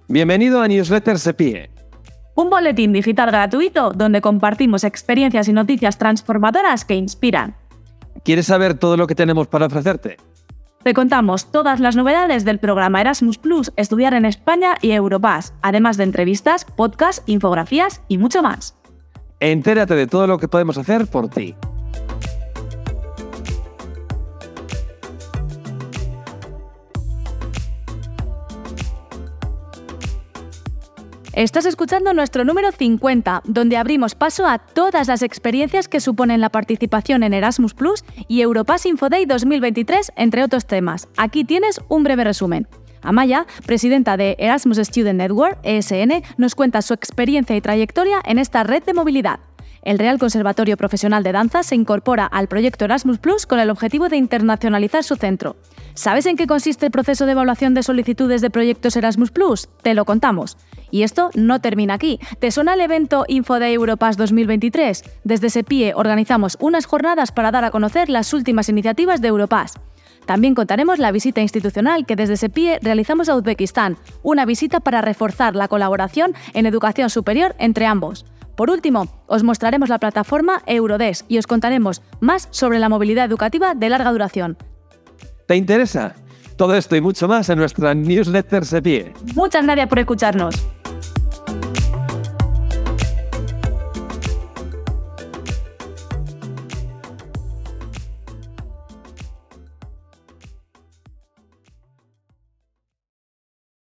Bienvenido a Newsletter SEPIE. Un boletín digital gratuito donde compartimos experiencias y noticias transformadoras que inspiran. ¿Quieres saber todo lo que tenemos para ofrecerte? Te contamos todas las novedades del programa Erasmus Plus, Estudiar en España y Europass, además de entrevistas, podcasts, infografías y mucho más. Entérate de todo lo que podemos hacer por ti. Estás escuchando nuestro número 50, donde abrimos paso a todas las experiencias que suponen la participación en Erasmus Plus y Europass Infoday 2023, entre otros temas. Aquí tienes un breve resumen. Amaya, presidenta de Erasmus Student Network, ESN, nos cuenta su experiencia y trayectoria en esta red de movilidad. El Real Conservatorio Profesional de Danza se incorpora al proyecto Erasmus Plus con el objetivo de internacionalizar su centro. ¿Sabes en qué consiste el proceso de evaluación de solicitudes de proyectos Erasmus Plus? Te lo contamos. Y esto no termina aquí. ¿Te suena el evento Infoday Europass 2023? Desde SEPIE organizamos unas jornadas para dar a conocer las últimas iniciativas de Europass. También contaremos la visita institucional que desde SEPIE realizamos a Uzbekistán, una visita para reforzar la colaboración en educación superior entre ambos. Por último, os mostraremos la plataforma Eurodes y os contaremos más sobre la movilidad educativa de larga duración. ¿Te interesa? Todo esto y mucho más en nuestra Newsletter SEPIE. Muchas gracias por escucharnos.